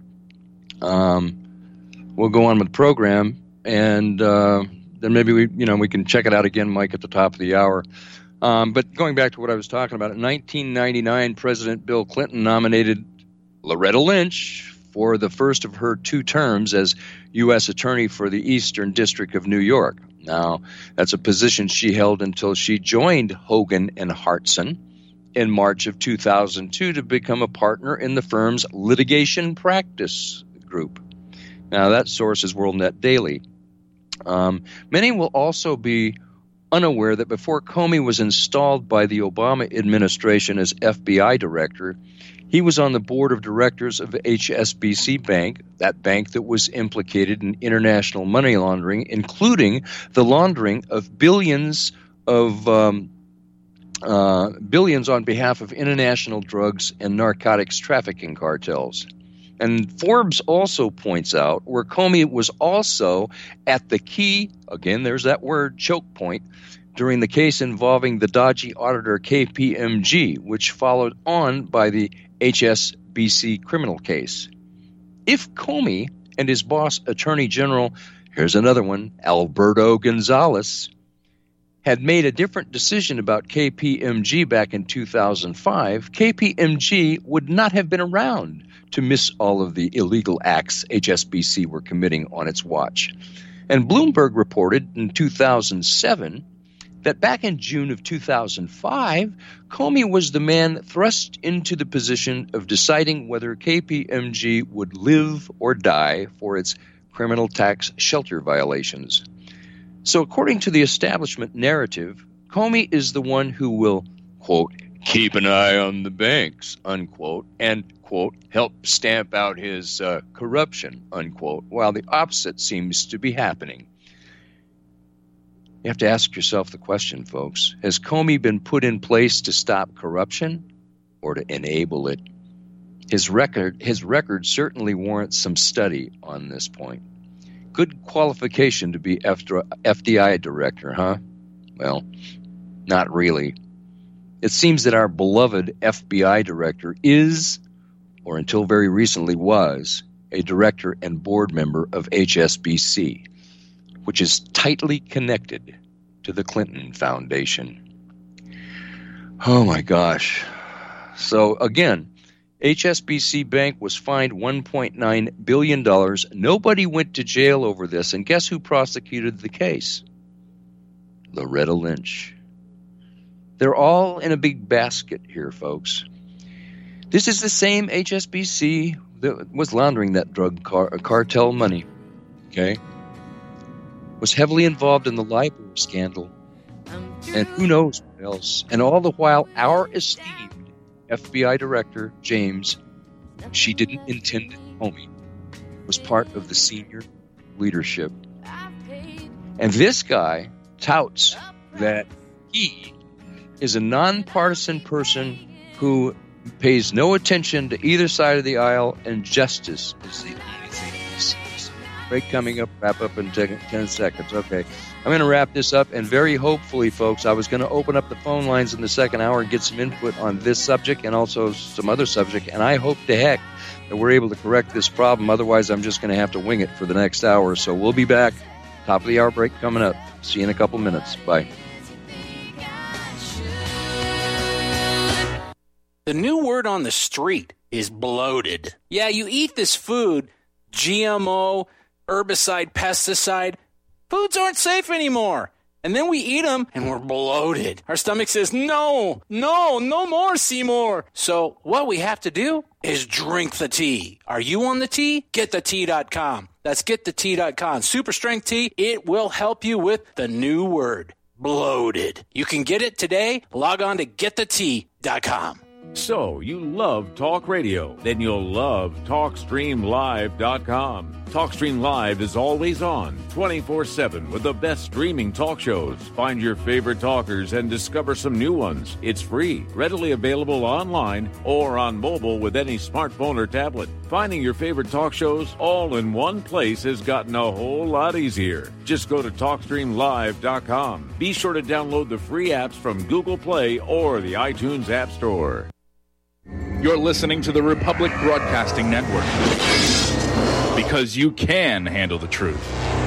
B: go on with the program, and then maybe we can check it out again, Mike, at the top of the hour. But going back to what I was talking about, in 1999, President Bill Clinton nominated Loretta Lynch for the first of her 2 terms as U.S. Attorney for the Eastern District of New York. Now, that's a position she held until she joined Hogan and Hartson in March of 2002 to become a partner in the firm's litigation practice group. Now, that source is WorldNet Daily. Many will also be unaware that before Comey was installed by the Obama administration as FBI director, he was on the board of directors of HSBC Bank, that bank that was implicated in international money laundering, including the laundering of billions on behalf of international drugs and narcotics trafficking cartels. And Forbes also points out where Comey was also at the key, again, there's that word, choke point, during the case involving the dodgy auditor KPMG, which followed on by the HSBC criminal case. If Comey and his boss, Attorney General, here's another one, Alberto Gonzales, had made a different decision about KPMG back in 2005, KPMG would not have been around to miss all of the illegal acts HSBC were committing on its watch. And Bloomberg reported in 2007 that back in June of 2005, Comey was the man thrust into the position of deciding whether KPMG would live or die for its criminal tax shelter violations. So according to the establishment narrative, Comey is the one who will, quote, keep an eye on the banks, unquote, and, quote, help stamp out his corruption, unquote, while the opposite seems to be happening. You have to ask yourself the question, folks. Has Comey been put in place to stop corruption or to enable it? His record certainly warrants some study on this point. Good qualification to be FDI director, huh? Well, not really. It seems that our beloved FBI director is, or until very recently was, a director and board member of HSBC, which is tightly connected to the Clinton Foundation. Oh my gosh. So again, HSBC Bank was fined $1.9 billion. Nobody went to jail over this, and guess who prosecuted the case? Loretta Lynch. They're all in a big basket here, folks. This is the same HSBC that was laundering that drug cartel money, okay? Was heavily involved in the LIBOR scandal, and who knows what else. And all the while, our esteemed FBI Director, James, she didn't intend it, Comey, was part of the senior leadership. And this guy touts that he is a nonpartisan person who pays no attention to either side of the aisle, and justice is the only thing he sees. Break coming up, wrap up in 10 seconds. Okay, I'm going to wrap this up, and very hopefully, folks, I was going to open up the phone lines in the second hour and get some input on this subject and also some other subject, and I hope to heck that we're able to correct this problem. Otherwise, I'm just going to have to wing it for the next hour. So we'll be back. Top of the hour break coming up. See you in a couple minutes. Bye.
E: The new word on the street is bloated. Yeah, you eat this food, GMO, herbicide, pesticide. Foods aren't safe anymore. And then we eat them and we're bloated. Our stomach says, no more, Seymour. So what we have to do is drink the tea. Are you on the tea? GetTheTea.com. That's GetTheTea.com. Super strength tea. It will help you with the new word, bloated. You can get it today. Log on to GetTheTea.com.
F: So, you love talk radio? Then you'll love TalkStreamLive.com. TalkStream Live is always on, 24/7, with the best streaming talk shows. Find your favorite talkers and discover some new ones. It's free, readily available online or on mobile with any smartphone or tablet. Finding your favorite talk shows all in one place has gotten a whole lot easier. Just go to TalkStreamLive.com. Be sure to download the free apps from Google Play or the iTunes App Store.
Q: You're listening to the Republic Broadcasting Network, because you can handle the truth.